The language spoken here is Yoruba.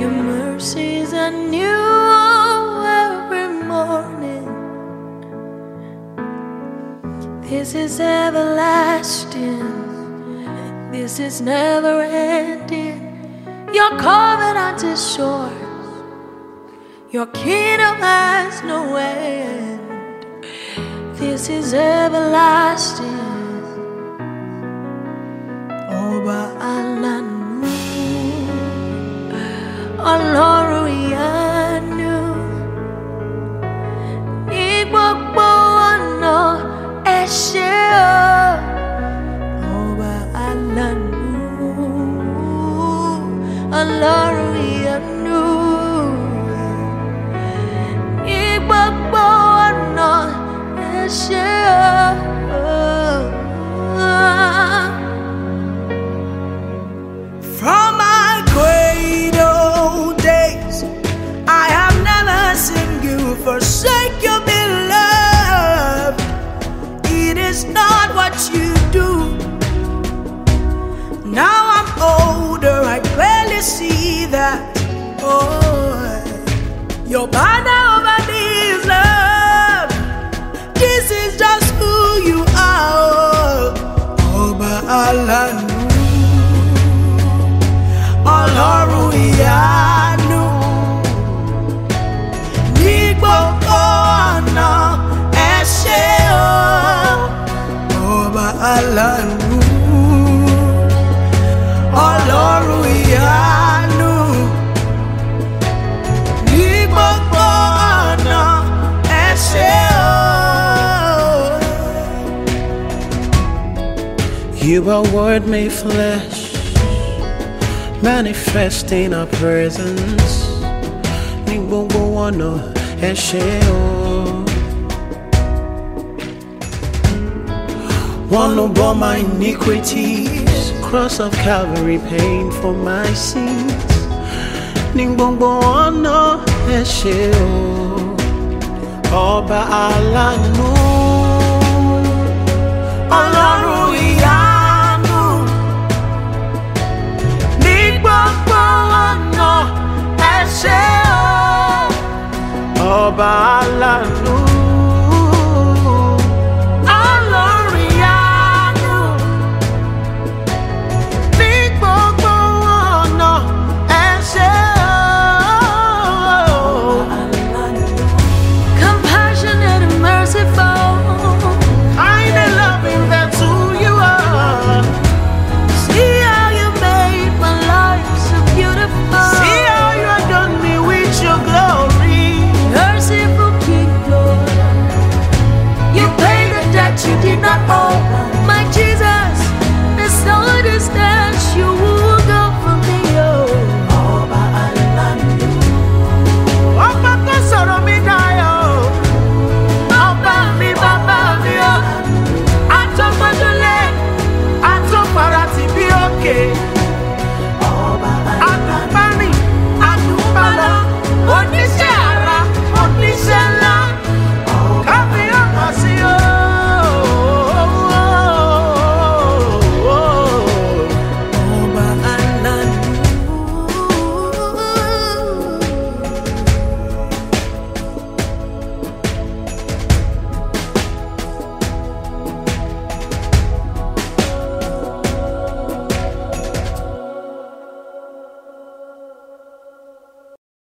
Your mercies are new every morning. This is everlasting. This is never ending. Your covenant is sure. Your kingdom has no end. This is everlasting. Ọba alanu, Ọlọ́run ìyanu, ní gbogbo ọ̀nà ẹ ṣé o. Ọba alanu, Ọlọ́run ìyanu, ní gbogbo ọ̀nà ẹ ṣé o. From my cradle days, I have never seen you forsake your beloved. It is not what you do. Now I'm older, I clearly see that. Oh, your banner over me is love. This is just who you are. Ọba alanu, Ọlọ́run ìyanu, ní gbogbo ọ̀nà ẹ ṣé o. Ọba alanu, Ọlọ́run ìyanu, ní gbogbo ọ̀nà ẹ ṣé o. You are word made flesh, manifest in our presence. Ní gbogbo ọ̀nà ẹ ṣé o. One who bore my iniquities, cross of Calvary pain for my sins. Ní gbogbo ọ̀nà ẹ ṣé o. Ọba alanu, Ọlọ́run ìyanu, ní gbogbo ọ̀nà ẹ ṣé o. Ọba alanu.